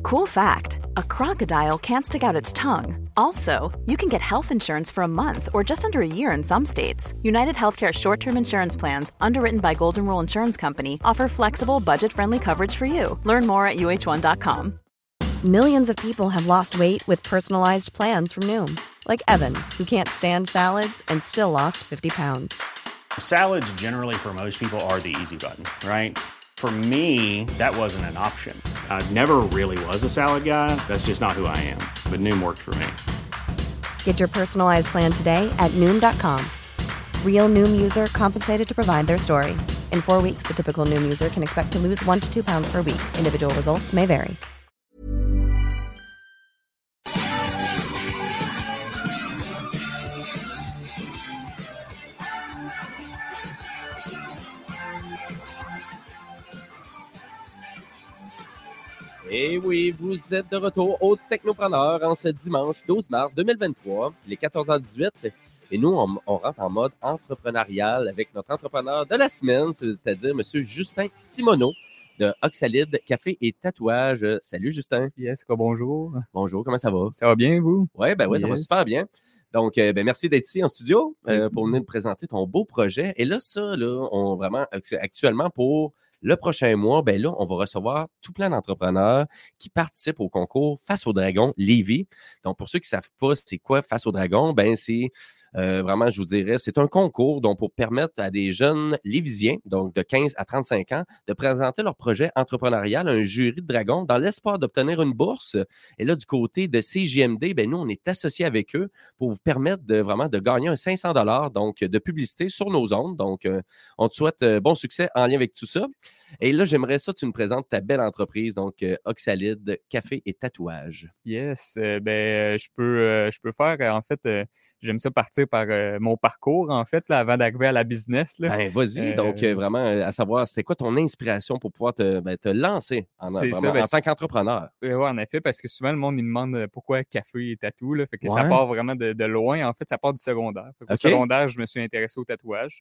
Cool fact, a crocodile can't stick out its tongue. Also, you can get health insurance for a month or just under a year in some states. United Healthcare short-term insurance plans, underwritten by Golden Rule Insurance Company, offer flexible, budget-friendly coverage for you. Learn more at uh1.com. Millions of people have lost weight with personalized plans from Noom. Like Evan, who can't stand salads and still lost 50 pounds. Salads generally for most people are the easy button, right? For me, that wasn't an option. I never really was a salad guy. That's just not who I am. But Noom worked for me. Get your personalized plan today at Noom.com. Real Noom user compensated to provide their story. In 4 weeks, the typical Noom user can expect to lose 1 to 2 pounds per week. Individual results may vary. Et oui, vous êtes de retour au Technopreneur en ce dimanche 12 mars 2023. Il est 14h18 et nous, on rentre en mode entrepreneurial avec notre entrepreneur de la semaine, c'est-à-dire M. Justin Simoneau de Oxalide Café et Tatouage. Salut Justin. Yes, quoi, bonjour. Bonjour, comment ça va? Ça va bien, vous? Oui, Yes. Ça va super bien. Donc, merci d'être ici en studio pour venir nous présenter ton beau projet. Et là, actuellement, pour le prochain mois, on va recevoir tout plein d'entrepreneurs qui participent au concours Face au Dragon Lévis. Donc, pour ceux qui ne savent pas c'est quoi Face au Dragon, c'est vraiment, je vous dirais, c'est un concours donc pour permettre à des jeunes lévisiens, donc de 15 à 35 ans, de présenter leur projet entrepreneurial à un jury de dragons dans l'espoir d'obtenir une bourse. Et là, du côté de CJMD, nous, on est associés avec eux pour vous permettre de gagner un 500 $ donc de publicité sur nos ondes. Donc, on te souhaite bon succès en lien avec tout ça. Et là, j'aimerais ça, tu me présentes ta belle entreprise, donc Oxalide Café et Tatouage. Yes, je peux faire, en fait, j'aime ça partir par mon parcours, en fait, là, avant d'arriver à la business. Là. Vas-y, donc vraiment, à savoir, c'était quoi ton inspiration pour pouvoir te lancer en tant qu'entrepreneur? Oui, en effet, parce que souvent, le monde, il me demande pourquoi café et tatou, là, fait que ça part vraiment de loin, en fait, ça part du secondaire. Au secondaire, je me suis intéressé au tatouage.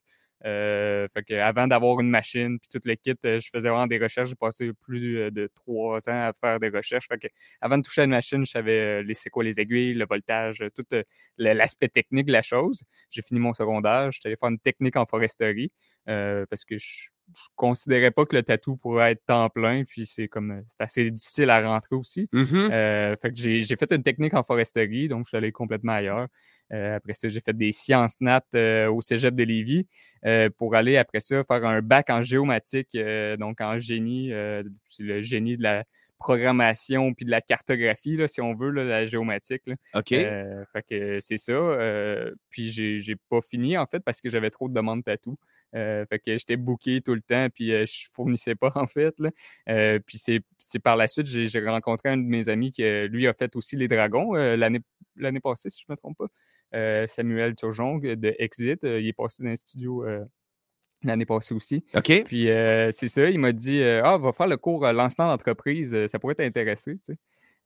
Fait que avant d'avoir une machine puis tout le kit, je faisais vraiment des recherches. J'ai passé plus de 3 ans à faire des recherches. Fait que avant de toucher à une machine, je savais c'est quoi les aiguilles, le voltage, tout l'aspect technique de la chose. J'ai fini mon secondaire. J'étais allé faire une technique en foresterie parce que je considérais pas que le tatou pourrait être temps plein, puis c'est assez difficile à rentrer aussi. Mm-hmm. Fait que j'ai fait une technique en foresterie, donc je suis allé complètement ailleurs. Après ça, j'ai fait des sciences nat au cégep de Lévis pour aller après ça faire un bac en géomatique, donc en génie, c'est le génie de la programmation puis de la cartographie, là, si on veut, là, la géomatique. Là. OK. Fait que c'est ça. Puis j'ai pas fini, en fait, parce que j'avais trop de demandes tatou. Fait que j'étais booké tout le temps, puis je fournissais pas, en fait. Là. Puis c'est par la suite, j'ai rencontré un de mes amis qui, lui, a fait aussi les dragons l'année passée, si je me trompe pas. Samuel Turgeon de Exit. Il est passé dans les studios l'année passée aussi. OK. Puis c'est ça, il m'a dit va faire le cours lancement d'entreprise, ça pourrait t'intéresser. Tu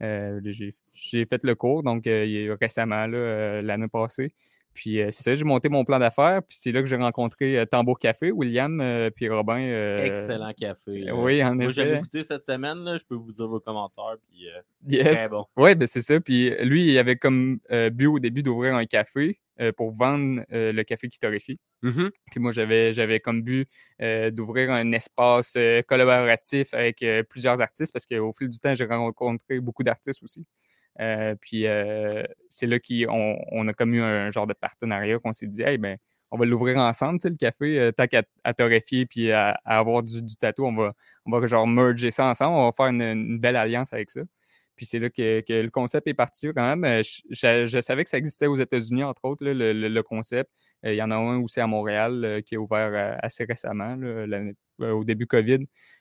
sais. J'ai fait le cours, donc récemment, là, l'année passée. Puis c'est ça, j'ai monté mon plan d'affaires, puis c'est là que j'ai rencontré Tambour Café, William, puis Robin. Excellent café. Oui, en effet. Moi, j'avais goûté cette semaine, là, je peux vous dire vos commentaires, puis yes. Très bon. Oui, c'est ça. Puis lui, il avait comme but au début d'ouvrir un café pour vendre le café qui torréfie. Mm-hmm. Puis moi, j'avais comme but d'ouvrir un espace collaboratif avec plusieurs artistes parce qu'au fil du temps, j'ai rencontré beaucoup d'artistes aussi. Puis c'est là qu'on a comme eu un genre de partenariat qu'on s'est dit, on va l'ouvrir ensemble, tu sais, le café, tant qu'à torréfier puis à avoir du tatou, on va genre merger ça ensemble, on va faire une belle alliance avec ça. Puis c'est là que le concept est parti quand même. Je savais que ça existait aux États-Unis, entre autres, là, le concept. Il y en a un aussi à Montréal qui est ouvert assez récemment, là, au début COVID.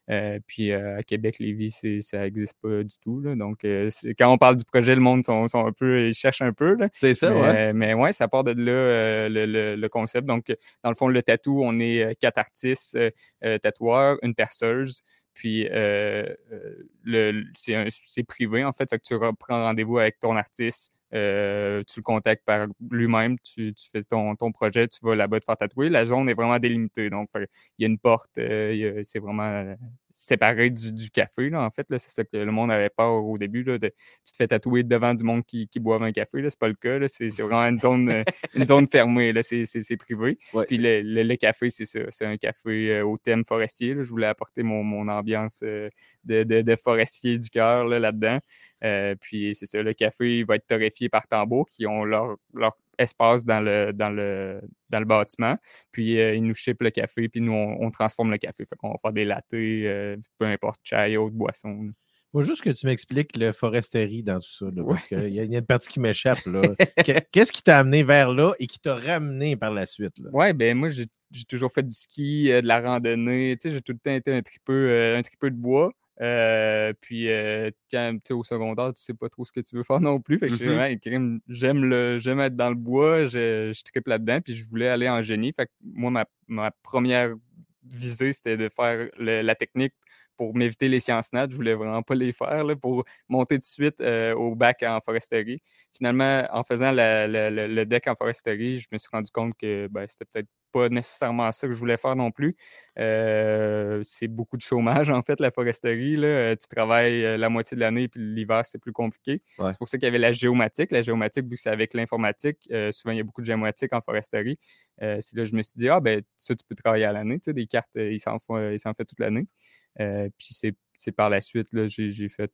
Puis à Québec, Lévis, ça n'existe pas du tout. Là. Donc, quand on parle du projet, le monde ils cherchent un peu. Là. C'est ça, ouais. Mais ouais, ça part de là, le concept. Donc, dans le fond, le tatou, on est 4 artistes, tatoueurs, une perceuse. Puis, c'est privé, en fait. Fait que tu prends rendez-vous avec ton artiste tu le contactes par lui-même, tu fais ton projet, tu vas là-bas te faire tatouer. La zone est vraiment délimitée. Donc, il y a une porte, c'est vraiment séparé du café. Là, en fait, là, c'est ça que le monde avait peur au début. Là, tu te fais tatouer devant du monde qui boive un café. Là, c'est pas le cas. Là, c'est vraiment une zone fermée. Là, c'est privé. Ouais, Puis le café, c'est ça. C'est un café au thème forestier. Là. Je voulais apporter mon ambiance de forestier du cœur là-dedans. Puis c'est ça, le café va être torréfié par tambour qui ont leur espace dans le bâtiment. Puis ils nous shippent le café, puis nous, on transforme le café. Fait qu'on va faire des lattés, peu importe, chai, autre boisson. Il faut juste que tu m'expliques le foresterie dans tout ça, là, Ouais. parce qu'il y a une partie qui m'échappe. Là. Qu'est-ce qui t'a amené vers là et qui t'a ramené par la suite? Là? Ouais, ben moi, j'ai toujours fait du ski, de la randonnée. Tu sais, j'ai tout le temps été un tripeux de bois. Puis quand tu es au secondaire, tu sais pas trop ce que tu veux faire non plus. Fait que j'aime être dans le bois, je tripe là-dedans, puis je voulais aller en génie. Fait que moi, ma première visée, c'était de faire la technique pour m'éviter les sciences nat. Je voulais vraiment pas les faire là, pour monter tout de suite au bac en foresterie. Finalement, en faisant le deck en foresterie, je me suis rendu compte que c'était peut-être pas nécessairement ça que je voulais faire non plus. C'est beaucoup de chômage, en fait, la foresterie. Là. Tu travailles la moitié de l'année, puis l'hiver, c'est plus compliqué. Ouais. C'est pour ça qu'il y avait la géomatique. La géomatique, vu que c'est avec l'informatique, souvent, il y a beaucoup de géomatique en foresterie. C'est là que je me suis dit, ça, tu peux travailler à l'année. Tu sais, des cartes, ils s'en fait toute l'année. Puis c'est par la suite, là, j'ai fait,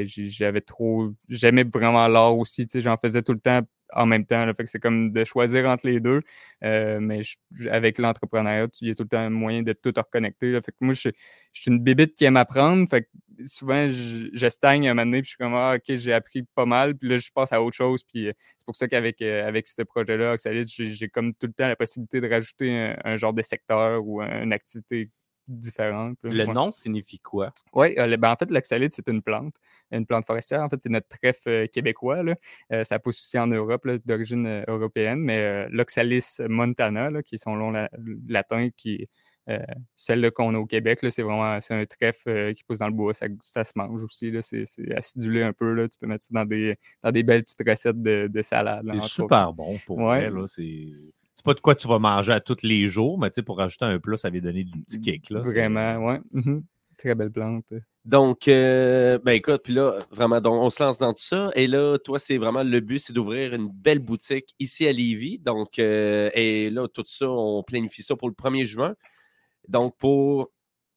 j'aimais vraiment l'art aussi, tu sais, j'en faisais tout le temps en même temps, là, fait que c'est comme de choisir entre les deux, mais avec l'entrepreneuriat, il y a tout le temps un moyen de tout reconnecter, là, fait que moi, je suis une bébite qui aime apprendre, fait que souvent, je stagne un moment donné, puis je suis comme, OK, j'ai appris pas mal, puis là, je passe à autre chose, puis c'est pour ça qu'avec ce projet-là, Oxalis, j'ai comme tout le temps la possibilité de rajouter un genre de secteur ou une activité différente. Le nom signifie quoi? Oui, en fait, l'oxalide, c'est une plante forestière. En fait, c'est notre trèfle québécois. Là. Ça pousse aussi en Europe, là, d'origine européenne, mais l'Oxalis montana, là, qui est son nom latin, qui est celle qu'on a au Québec, là, c'est un trèfle qui pousse dans le bois. Ça se mange aussi. Là, c'est acidulé un peu. Là. Tu peux mettre ça dans des belles petites recettes de salade. Là, c'est super bon pour vrai. Là, c'est pas de quoi tu vas manger à tous les jours, mais pour rajouter un plat, ça vient donner du petit kick. Là, vraiment, oui. Mm-hmm. Très belle plante. Donc, écoute, puis là, vraiment, donc, on se lance dans tout ça. Et là, toi, c'est vraiment le but, c'est d'ouvrir une belle boutique ici à Lévis. Donc, et là, tout ça, on planifie ça pour le 1er juin. Donc, pour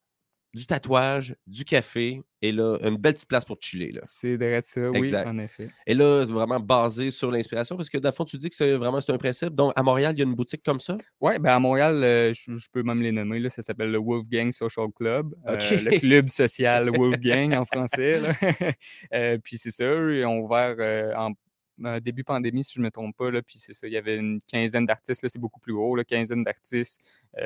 du tatouage, du café, et là, une belle petite place pour chiller. Là. C'est direct ça, exact. Oui, en effet. Et là, c'est vraiment basé sur l'inspiration, parce que, dans le fond, tu dis que c'est un principe. Donc, à Montréal, il y a une boutique comme ça? Oui, à Montréal, je peux même les nommer. Là, ça s'appelle le Wolfgang Social Club. Okay. Le club social Wolfgang en français. Là. Puis c'est ça, ils ont ouvert en début pandémie, si je ne me trompe pas. Là, puis c'est ça, il y avait une quinzaine d'artistes. Là, c'est beaucoup plus gros, là, quinzaine d'artistes.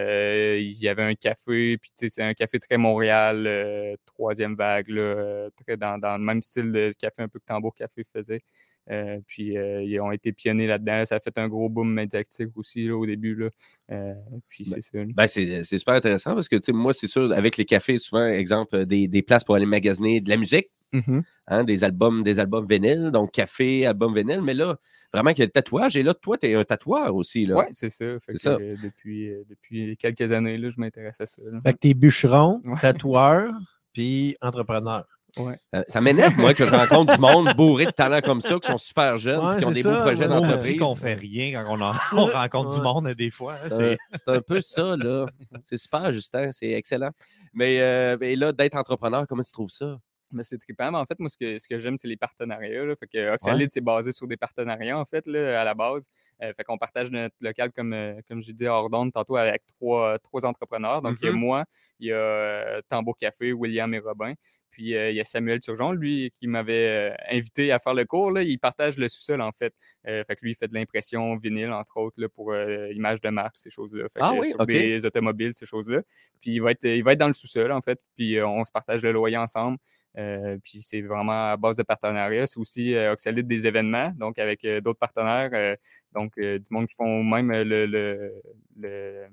Il y avait un café, puis c'est un café très Montréal, troisième vague, là, très dans le même style de café un peu que Tambour Café faisait. Puis ils ont été pionniers là-dedans. Ça a fait un gros boom médiatique aussi là, au début. Là. Puis c'est ça. C'est super intéressant parce que moi, c'est sûr, avec les cafés, souvent, exemple, des places pour aller magasiner de la musique. Mm-hmm. Hein, des albums vinyles, donc café, album vinyle, mais là, vraiment qu'il y a le tatouage. Et là, toi, tu es un tatoueur aussi. Oui, c'est ça. Depuis quelques années, là, je m'intéresse à ça. Là. Fait que t'es bûcheron, tatoueur, puis entrepreneur. Ouais. Ça m'énerve, moi, que je rencontre du monde bourré de talents comme ça, qui sont super jeunes, qui ont des beaux projets d'entreprise. On dit qu'on fait rien quand on rencontre du monde des fois. C'est un peu ça, là. C'est super, Justin, c'est excellent. Mais là, d'être entrepreneur, comment tu trouves ça? Mais c'est trippant. Mais en fait, moi, ce que j'aime, c'est les partenariats. Là. Fait que Oxalide, c'est basé sur des partenariats, en fait, là, à la base. Fait qu'on partage notre local, comme j'ai dit hors d'onde tantôt, avec trois entrepreneurs. Donc, il y a moi, il y a Tambour Café, William et Robin. Puis, il y a Samuel Turgeon, lui, qui m'avait invité à faire le cours. Là. Il partage le sous-sol, en fait. Fait que lui, il fait de l'impression vinyle, entre autres, là, pour images de marque, ces choses-là. Fait que, sur des automobiles, ces choses-là. Puis, il va être dans le sous-sol, en fait. Puis, on se partage le loyer ensemble. Puis c'est vraiment à base de partenariat. C'est aussi Oxalide des événements, donc avec d'autres partenaires, donc du monde qui font même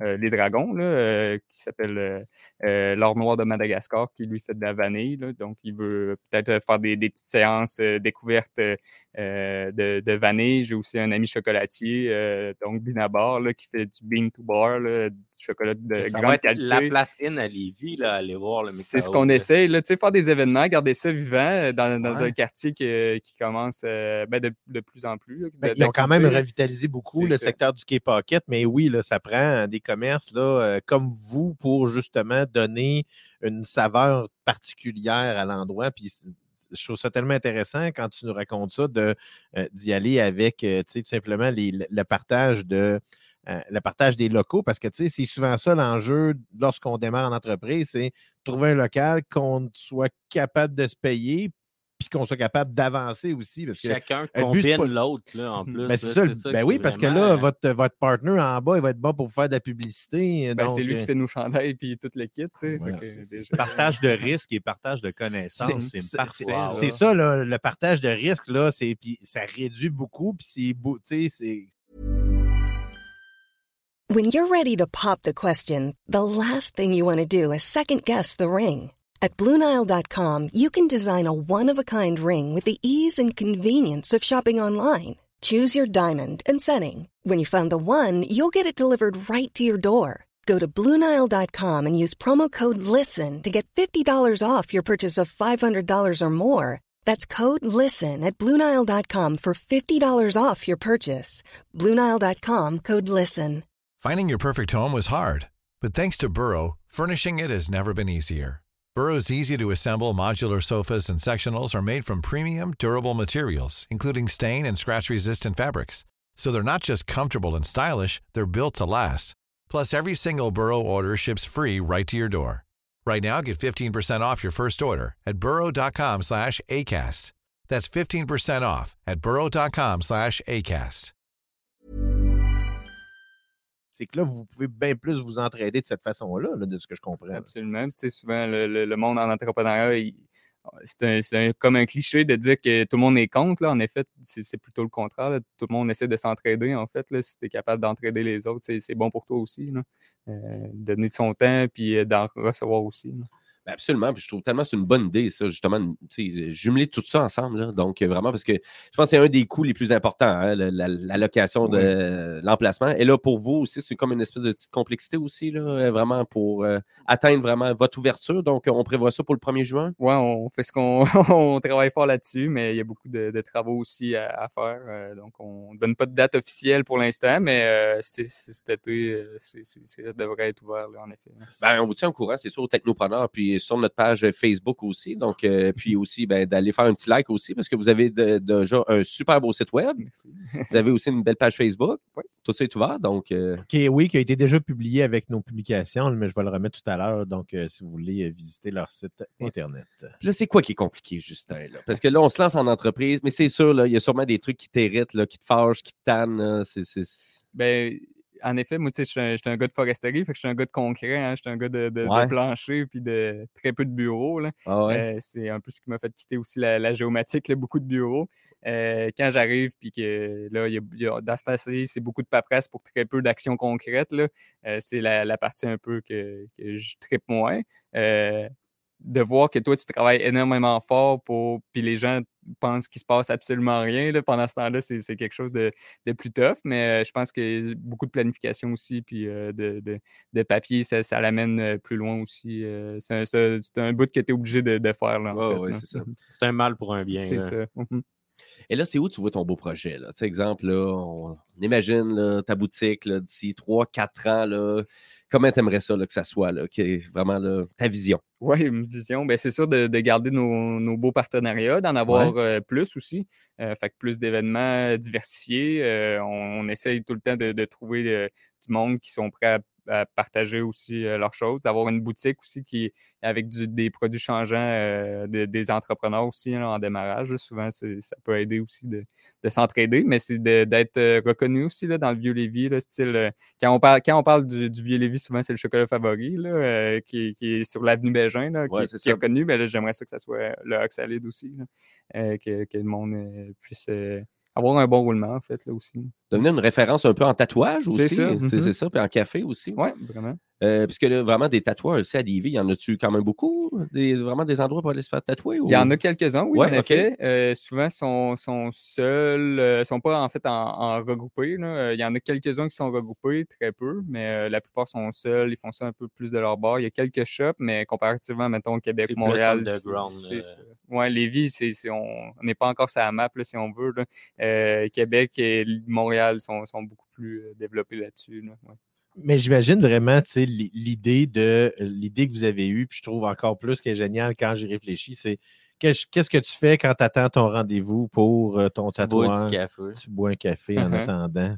les dragons, là, qui s'appelle l'or noir de Madagascar, qui lui fait de la vanille. Là, donc, il veut peut-être faire des petites séances découvertes de vanille. J'ai aussi un ami chocolatier, donc Binabar, là, qui fait du bean to bar, là, du chocolat de Ça grande va être qualité. la place in à Lévis, là, aller voir le C'est ce qu'on essaye, là, faire des événements, garder ça vivant dans Ouais. un quartier qui commence de plus en plus. Là, Ils ont quand même d'activité. revitalisé beaucoup C'est le ça. secteur du K-Pocket, mais oui, là, ça prend des commerces là, comme vous pour justement donner une saveur particulière à l'endroit. Puis je trouve ça tellement intéressant quand tu nous racontes ça d'y aller avec tout simplement le partage le partage des locaux, parce que c'est souvent ça l'enjeu lorsqu'on démarre en entreprise, c'est trouver un local qu'on soit capable de se payer puis qu'on soit capable d'avancer aussi. Parce que chacun le but, c'est combine pas- l'autre, là, en plus. Ben, là, c'est ça, qui oui, est parce que vraiment, là, votre partner en bas, il va être bon pour vous faire de la publicité. Ben, donc, c'est lui qui fait nos chandails et tout le kit. voilà, Déjà... Partage de risques et partage de connaissances, c'est parfait. c'est là. ça, là, le partage de risques, là, puis ça réduit beaucoup, puis c'est When you're ready to pop the question, the last thing you want to do is second-guess the ring. At BlueNile.com, you can design a one-of-a-kind ring with the ease and convenience of shopping online. Choose your diamond and setting. When you find the one, you'll get it delivered right to your door. Go to BlueNile.com and use promo code LISTEN to get $50 off your purchase of $500 or more. That's code LISTEN at BlueNile.com for $50 off your purchase. BlueNile.com, code LISTEN. Finding your perfect home was hard, but thanks to Burrow, furnishing it has never been easier. Burrow's easy-to-assemble modular sofas and sectionals are made from premium, durable materials, including stain and scratch-resistant fabrics. So they're not just comfortable and stylish, they're built to last. Plus, every single Burrow order ships free right to your door. Right now, get 15% off your first order at burrow.com/ACAST. That's 15% off at burrow.com/ACAST. c'est que là, vous pouvez bien plus vous entraider de cette façon-là, là, de ce que je comprends. Absolument. Tu sais, souvent, le monde en entrepreneuriat, c'est comme un cliché de dire que tout le monde est contre. Là. En effet, c'est plutôt le contraire. Là. Tout le monde essaie de s'entraider, en fait. Là. Si tu es capable d'entraider les autres, c'est bon pour toi aussi. Là. Donner de son temps puis d'en recevoir aussi. Là. Ben absolument, puis je trouve tellement que c'est une bonne idée, ça, justement, jumeler tout ça ensemble. Là. Donc, vraiment, parce que je pense que c'est un des coûts les plus importants, hein, la location de l'emplacement. Et là, pour vous aussi, c'est comme une espèce de petite complexité aussi, là, vraiment, pour atteindre vraiment votre ouverture. Donc, on prévoit ça pour le 1er juin? Oui, on fait ce qu'on on travaille fort là-dessus, mais il y a beaucoup de travaux aussi à faire. Donc, on ne donne pas de date officielle pour l'instant, mais cet été, ça devrait être ouvert, là, en effet. Ben, on vous tient au courant, c'est sûr, aux technopreneurs, puis sur notre page Facebook aussi. Donc, puis aussi, d'aller faire un petit like aussi, parce que vous avez déjà un super beau site web. Merci. Vous avez aussi une belle page Facebook. Oui. Tout ça est ouvert, donc... Oui, qui a été déjà publié avec nos publications, mais je vais le remettre tout à l'heure. Donc, si vous voulez visiter leur site Internet. Puis là, c'est quoi qui est compliqué, Justin? Là? Parce que là, on se lance en entreprise, mais c'est sûr, là, il y a sûrement des trucs qui t'irritent, là, qui te fâchent, qui te tannent. Là. Ben, en effet, moi, tu sais, je suis un gars de foresterie, fait que je suis un gars de concret, hein, je suis un gars de plancher, puis de très peu de bureaux. Là. Ah ouais. C'est un peu ce qui m'a fait quitter aussi la géomatique, là, beaucoup de bureaux. Quand j'arrive, puis que là, dans ce temps-ci, c'est beaucoup de paperasse pour très peu d'actions concrètes. Là, c'est la partie un peu que je trippe moins. De voir que toi, tu travailles énormément fort puis les gens pensent qu'il se passe absolument rien. Là, pendant ce temps-là, c'est quelque chose de plus tough, mais je pense que beaucoup de planification aussi, puis de papier, ça l'amène plus loin aussi. C'est un bout que tu es obligé de faire. Là, en fait, oui, là. c'est ça. C'est un mal pour un bien. C'est là. ça. Et là, c'est où tu vois ton beau projet? Là? Exemple, là, on imagine là, ta boutique là, d'ici 3-4 ans. Là, comment tu aimerais ça là, que ça soit? Là, qui est vraiment là, ta vision? Oui, une vision. Ben, c'est sûr de garder nos beaux partenariats, d'en avoir plus aussi. Fait que plus d'événements diversifiés. On essaye tout le temps de trouver du monde qui sont prêts à partager aussi leurs choses, d'avoir une boutique aussi qui avec des produits changeants des entrepreneurs aussi là, en démarrage. Là. Souvent, ça peut aider aussi de s'entraider, mais c'est d'être reconnu aussi là, dans le Vieux-Lévis, là, style quand on parle du Vieux-Lévis, souvent c'est le chocolat favori là, qui est sur l'avenue Bégin, là, qui est reconnu, mais là, j'aimerais ça que ça soit le Oxalide aussi, là, que le monde puisse avoir un bon roulement, en fait, là aussi. Devenir une référence un peu en tatouage aussi. C'est ça. C'est ça, puis en café aussi. Oui, vraiment. Puisque là, vraiment, des tatoueurs aussi à Lévis, y en a-tu quand même beaucoup? Vraiment des endroits pour aller se faire tatouer? Il y en a quelques-uns, oui, Ouais, en effet. Souvent, sont seuls, sont pas en fait en regroupés. Là. Il y en a quelques-uns qui sont regroupés, très peu, mais la plupart sont seuls. Ils font ça un peu plus de leur bord. Il y a quelques shops, mais comparativement, mettons, Québec, C'est Montréal. plus underground. Oui, Lévis, on n'est pas encore sur la map, là, si on veut. Là. Québec et Montréal sont beaucoup plus développés là-dessus. Là. Ouais. Mais j'imagine vraiment, tu sais, l'idée que vous avez eue, puis je trouve encore plus qu'elle est géniale quand j'y réfléchis, c'est qu'est-ce que tu fais quand tu attends ton rendez-vous pour ton tatouage? Tu bois un café en attendant.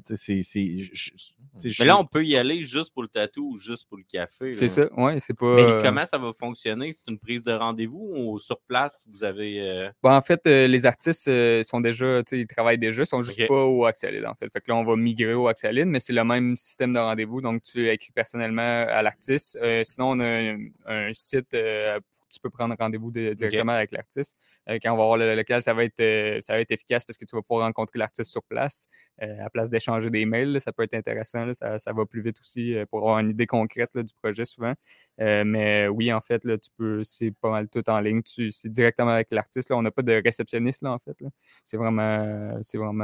Mais là, on peut y aller juste pour le tatou ou juste pour le café. C'est ça, oui, c'est pas... Mais comment ça va fonctionner? C'est une prise de rendez-vous ou sur place, vous avez... en fait, les artistes sont déjà, ils travaillent déjà, ils sont juste pas au Oxalide, en fait. Fait que là, on va migrer au Oxalide, mais c'est le même système de rendez-vous, donc tu écris personnellement à l'artiste. Sinon, on a un site... tu peux prendre rendez-vous directement avec l'artiste. Quand on va voir lequel, ça va être efficace parce que tu vas pouvoir rencontrer l'artiste sur place. À place d'échanger des mails, là, ça peut être intéressant. Là, ça va plus vite aussi pour avoir une idée concrète là, du projet souvent. Mais oui, en fait, là, c'est pas mal tout en ligne. C'est directement avec l'artiste. Là. On n'a pas de réceptionniste, là, en fait. Là. C'est vraiment,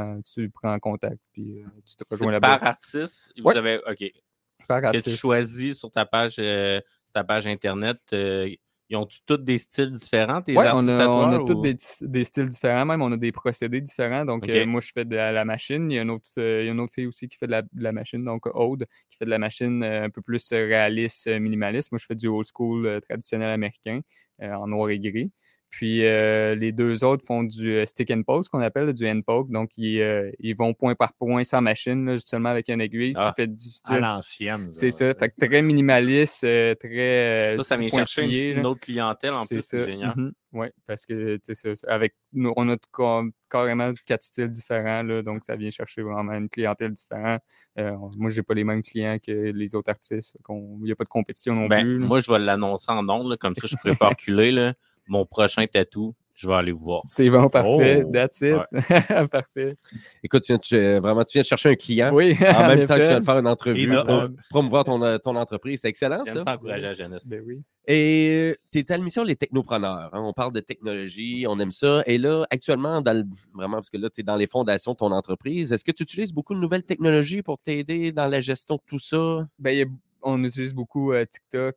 tu prends contact puis tu te rejoins là-bas. Par artiste? Vous avez, OK. Par artiste. Que tu choisis sur ta page Internet... Ils ont tous des styles différents, tes artistes on a tous des styles différents, même on a des procédés différents. Donc, moi, je fais de la machine. Il y a une autre fille aussi qui fait de la machine, donc Aude, qui fait de la machine un peu plus réaliste, minimaliste. Moi, je fais du old school traditionnel américain en noir et gris. Puis, les deux autres font du stick and poke, qu'on appelle du hand poke. Donc, ils vont point par point sans machine, là, seulement avec une aiguille qui fait du style. À l'ancienne. C'est ça. Fait que très minimaliste, très. Ça vient chercher une autre clientèle en plus. C'est génial. Oui, parce que, tu sais, on a carrément 4 styles différents, là, donc ça vient chercher vraiment une clientèle différente. Moi, j'ai pas les mêmes clients que les autres artistes. Il n'y a pas de compétition non plus. Là. Moi, je vais l'annoncer en ondes, comme ça, je pourrais pas reculer. Là. Mon prochain tatou, je vais aller vous voir. C'est bon, parfait. That's it. Ouais. Parfait. Écoute, tu viens de chercher un client oui, en même temps que tu viens de faire une entrevue pour promouvoir ton entreprise. C'est excellent, J'aime ça. encourager la jeunesse. Ben oui. Et tu es à l'émission Les Technopreneurs. Hein? On parle de technologie, on aime ça. Et là, actuellement, vraiment, parce que là, tu es dans les fondations de ton entreprise, est-ce que tu utilises beaucoup de nouvelles technologies pour t'aider dans la gestion de tout ça? Ben, on utilise beaucoup TikTok.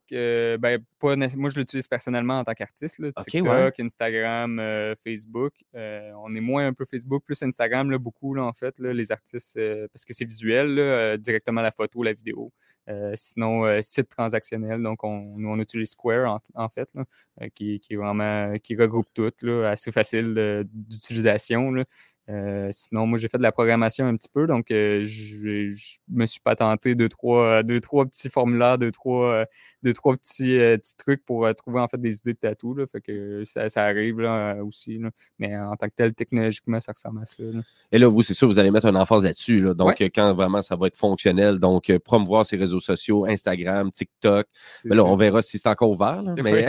Moi, je l'utilise personnellement en tant qu'artiste. Là, TikTok, Instagram, Facebook. On est moins un peu Facebook, plus Instagram, là, beaucoup, là, en fait, là, les artistes, parce que c'est visuel, là, directement la photo, la vidéo. Sinon, site transactionnel. Donc, on utilise Square, en fait, là, qui regroupe tout, là, assez facile d'utilisation. Là. Sinon, moi, j'ai fait de la programmation un petit peu, donc je me suis patenté deux, trois petits formulaires, deux, trois petits trucs pour trouver en fait des idées de tatou. Là, fait que ça arrive là, aussi. Là. Mais en tant que tel, technologiquement, ça ressemble à ça. Là. Et là, vous, c'est sûr, vous allez mettre un emphase là-dessus. Là. Donc, quand vraiment ça va être fonctionnel, donc promouvoir ses réseaux sociaux, Instagram, TikTok. Mais là, on verra si c'est encore ouvert. Là, mais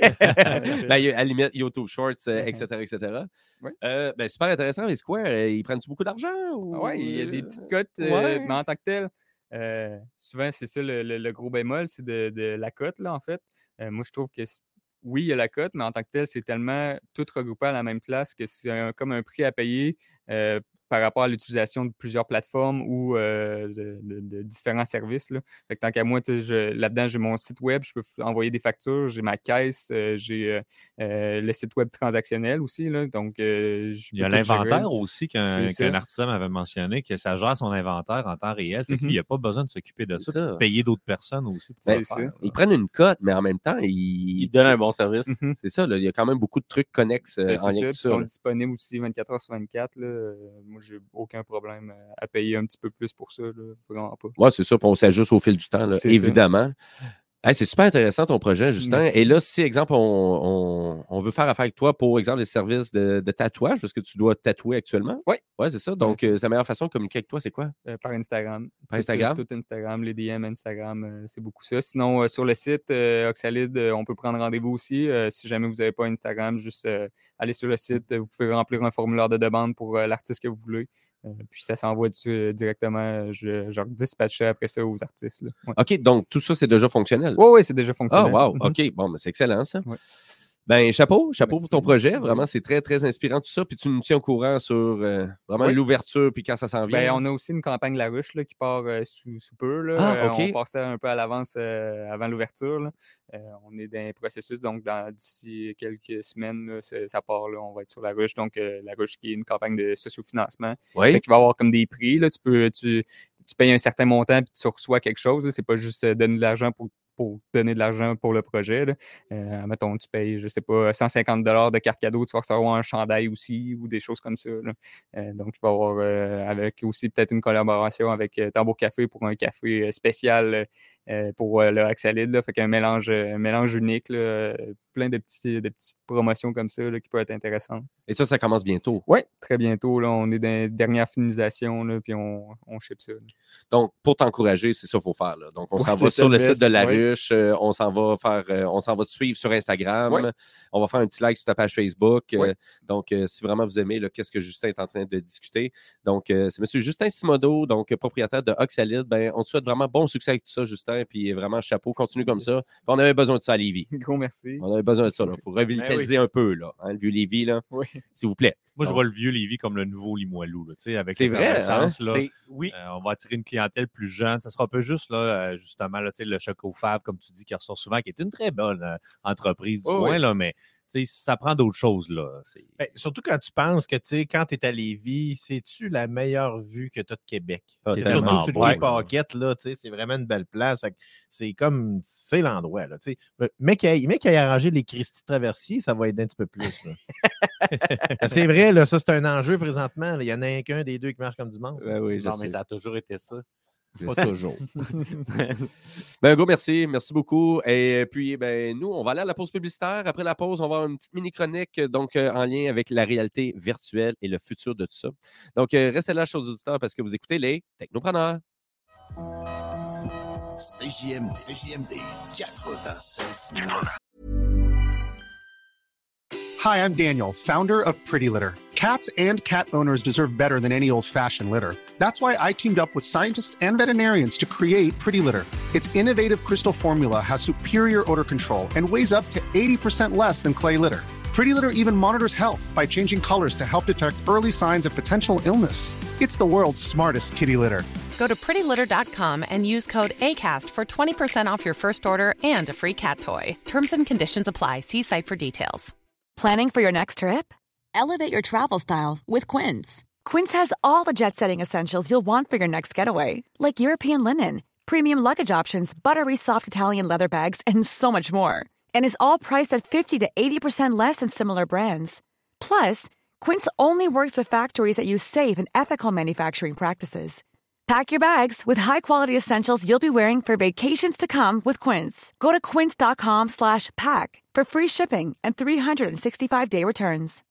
à la limite, YouTube Shorts, etc. Oui. Super intéressant. Les Square, ils prennent-tu beaucoup d'argent? Oui, il y a des petites cotes, mais en tant que tel, souvent, c'est ça le gros bémol, c'est de la cote, là, en fait. Moi, je trouve que oui, il y a la cote, mais en tant que tel, c'est tellement tout regroupé à la même place que c'est comme un prix à payer par rapport à l'utilisation de plusieurs plateformes ou de différents services. Là. Fait que tant qu'à moi, là-dedans, j'ai mon site web, je peux envoyer des factures, j'ai ma caisse, j'ai le site web transactionnel aussi. Là, donc, il y a l'inventaire aussi qu'un artisan m'avait mentionné, que ça gère son inventaire en temps réel. Fait qu'il n'y a pas besoin de s'occuper de ça. Payer d'autres personnes aussi. Ils prennent une cote, mais en même temps, ils donnent un bon service. C'est ça, là, il y a quand même beaucoup de trucs connexes en lien avec ça. Ils sont disponibles aussi 24 heures sur 24. Là. Moi, j'ai aucun problème à payer un petit peu plus pour ça. Là. Vraiment pas. Oui, c'est ça. Puis on s'ajuste au fil du temps, là, évidemment. Hey, c'est super intéressant ton projet, Justin. Merci. Et là, si, exemple, on veut faire affaire avec toi pour, exemple, les services de tatouage, parce que tu dois tatouer actuellement. Oui. Oui, c'est ça. Donc, c'est la meilleure façon de communiquer avec toi, c'est quoi? Par Instagram. Par Instagram? Tout Instagram, les DM Instagram, c'est beaucoup ça. Sinon, sur le site Oxalide, on peut prendre rendez-vous aussi. Si jamais vous n'avez pas Instagram, juste allez sur le site. Vous pouvez remplir un formulaire de demande pour l'artiste que vous voulez. Puis ça s'envoie dessus directement. Je redispatcherai après ça aux artistes. Là. Ouais. OK, donc tout ça, c'est déjà fonctionnel. Oui, c'est déjà fonctionnel. Ah, wow, OK. Bon, ben, c'est excellent, ça. Ouais. Ben, chapeau Merci. pour ton projet. Vraiment, c'est très, très inspirant tout ça. Puis tu nous tiens au courant sur vraiment l'ouverture puis quand ça s'en vient. Ben, on a aussi une campagne La Ruche là, qui part sous peu. Là. Ah, OK. On part ça un peu à l'avance avant l'ouverture. Là. On est dans un processus, donc d'ici quelques semaines, là, ça part. Là, on va être sur La Ruche. Donc, La Ruche qui est une campagne de sociofinancement. Oui. Fait qu'il va y avoir comme des prix. Là. Tu payes un certain montant puis tu reçois quelque chose. Là. C'est pas juste donner de l'argent pour donner de l'argent pour le projet. Mettons, tu payes, je sais pas, 150 $ de carte cadeau, tu vas recevoir un chandail aussi ou des choses comme ça. Là. Donc, il va y avoir avec aussi peut-être une collaboration avec Tambour Café pour un café spécial pour le Oxalide. Là. Fait qu'un mélange unique, là, plein de petites promotions comme ça là, qui peuvent être intéressantes. Et ça commence bientôt. Oui, très bientôt. Là, on est dans les dernières finalisations, là, puis on ship ça. Là. Donc, pour t'encourager, c'est ça qu'il faut faire. Là. Donc, on s'en va sur le site de La Ruche, on s'en va te suivre sur Instagram, on va faire un petit like sur ta page Facebook. Donc, si vraiment vous aimez, là, qu'est-ce que Justin est en train de discuter. Donc, c'est M. Justin Simoneau, donc propriétaire de Oxalide. Ben, on te souhaite vraiment bon succès avec tout ça, Justin, puis vraiment chapeau, continue comme ça. Puis on avait besoin de ça à Lévis. Gros merci. On avait besoin de ça. Il faut revitaliser un peu, là, hein, le vieux Lévis, là, s'il vous plaît. Moi, je vois le vieux Lévis comme le nouveau Limoilou. Là, avec c'est vrai, hein? Oui. On va attirer une clientèle plus jeune. Ça sera un peu juste, là, justement, là, le Choco Fab, comme tu dis, qui ressort souvent, qui est une très bonne entreprise du coin, là, mais ça prend d'autres choses. Là. Ben, surtout quand tu penses que quand tu es à Lévis, c'est-tu la meilleure vue que tu as de Québec? Surtout sur le quai Paquette, là, c'est vraiment une belle place. Fait que c'est l'endroit. Là, mais qu'il ait arrangé les Christie Traversiers, ça va aider un petit peu plus. C'est vrai, là, ça c'est un enjeu présentement. Là. Il y en a qu'un des deux qui marche comme du monde. Oui, non, mais ça a toujours été ça. Pas toujours. Ben, go, merci. Merci beaucoup. Et puis, ben, nous, on va aller à la pause publicitaire. Après la pause, on va avoir une petite mini-chronique donc, en lien avec la réalité virtuelle et le futur de tout ça. Donc, restez là, chers auditeurs, parce que vous écoutez les Technopreneurs. CJMD 96. Hi, I'm Daniel, founder of Pretty Litter. Cats and cat owners deserve better than any old-fashioned litter. That's why I teamed up with scientists and veterinarians to create Pretty Litter. Its innovative crystal formula has superior odor control and weighs up to 80% less than clay litter. Pretty Litter even monitors health by changing colors to help detect early signs of potential illness. It's the world's smartest kitty litter. Go to prettylitter.com and use code ACAST for 20% off your first order and a free cat toy. Terms and conditions apply. See site for details. Planning for your next trip? Elevate your travel style with Quince. Quince has all the jet-setting essentials you'll want for your next getaway, like European linen, premium luggage options, buttery soft Italian leather bags, and so much more. And is all priced at 50 to 80% less than similar brands. Plus, Quince only works with factories that use safe and ethical manufacturing practices. Pack your bags with high-quality essentials you'll be wearing for vacations to come with Quince. Go to quince.com/pack for free shipping and 365-day returns.